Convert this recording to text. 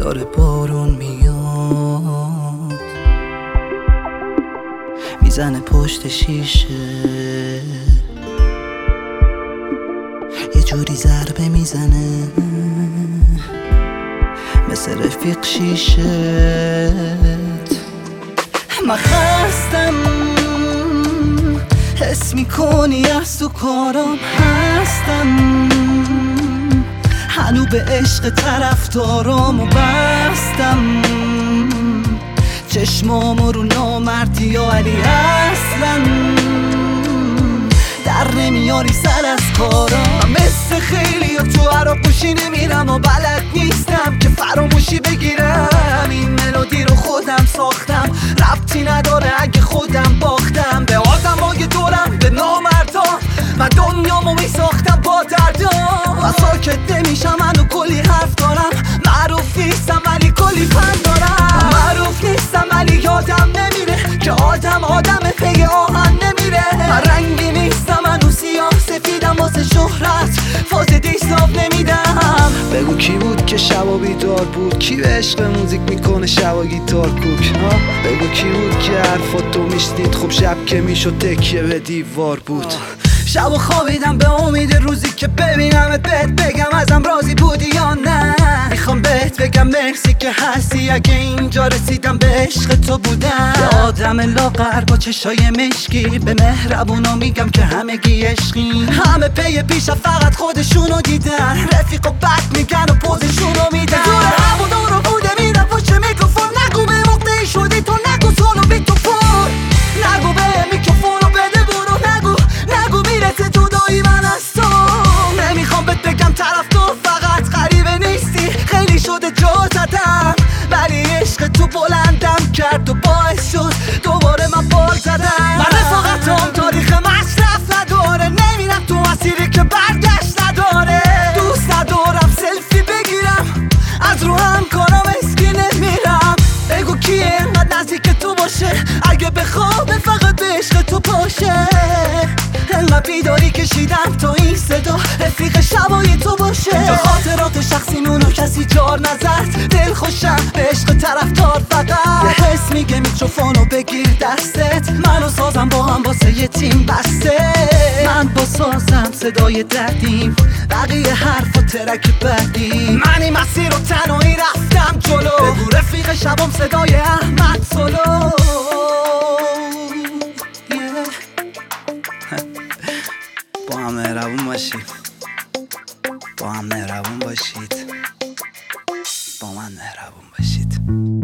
داره بارون میاد، میزنه پشت شیشه، یه جوری ضربه میزنه مثل رفیق شیشت. من خستم، حس میکنی از تو کارام هستم، هنو به عشق طرفدارامو بستم، چشمامو رو نامردی و علی اصلا در نمیاری سر از کارام. من مثل خیلی تو عراقوشی نمیرم و بلد نیستم که فراموشی بگیرم. این ملودی رو خودم ساختم، ربطی نداره اگه خودم باختم به آدمای دورم، به نامردان. من دنیامو میساختم با دردام، من ساکت نمیشم، منو کلی حرف دارم. معروف نیستم ولی کلی فن دارم، معروف نیستم ولی یادم نمیره که آدم پی آهن نمیره. من رنگی نیستم، منو سیاه سفیدم، واسه شهرت فاز دیستاب نمیدم. بگو کی بود که شبا بیدار بود، کی به عشق موزیک میکنه شبا گیتار کوک. بگو کی بود که حرفاتو میشنید، خب شب که میشد تکیه به دیوار بود. شب و خوابیدم به امید روزی که ببینمت، بهت بگم ازم راضی بودی یا نه. میخوام بهت بگم مرسی که هستی، اگه اینجا رسیدم به عشق تو بودم. یه آدم لاغر با چشای مشکی، به مهربونا میگم که همگی عشقی. همه پی پیش فقط خودشونو دیدن، رفیق و بد میگن و پوزشونو میدن. دور هوا رو بوده میرم پشت میکروفون، نگو به موقعی شدی تو، نگو سولو بی تو فون، نگو به میکروفونو بده برو، نگو میرسه جدایی من از تو. نمیخوام بهت بگم طرف تو فقط غریبه نیستی، خیلی شده جا زدم ولی عشق تو بلندم کرد و باعث شد دوباره من بال زدم. من رفاقتم تاریخ مصرف نداره، نمیرم تو مسیری که برگشت نداره. دوست ندارم سلفی بگیرم، از رو همکارم اسکی نمیرم. بگو کیه انقدر نزدیک تو باشه، اگه بخوام فقط به عشق تو باشه. انقدر بیداری کشیدم تا این صدا رفیق شبای تو باشه. تا خاطرات شخصیمونو کسی جار نزد، دل خوشم به عشق طرفدار فقط. یه حس میگه میکروفونو بگیر دستت، منو سازم با هم واسه یه تیم بسته. من با سازم صدای دردیم، بقیه حرف و ترک بعدی. من این مسیر رو تنهایی رفتم جلو، بگو رفیق شبم صدای احمد سولو. با هم مهربون باشید، با هم مهربون باشید، با من مهربون باشید.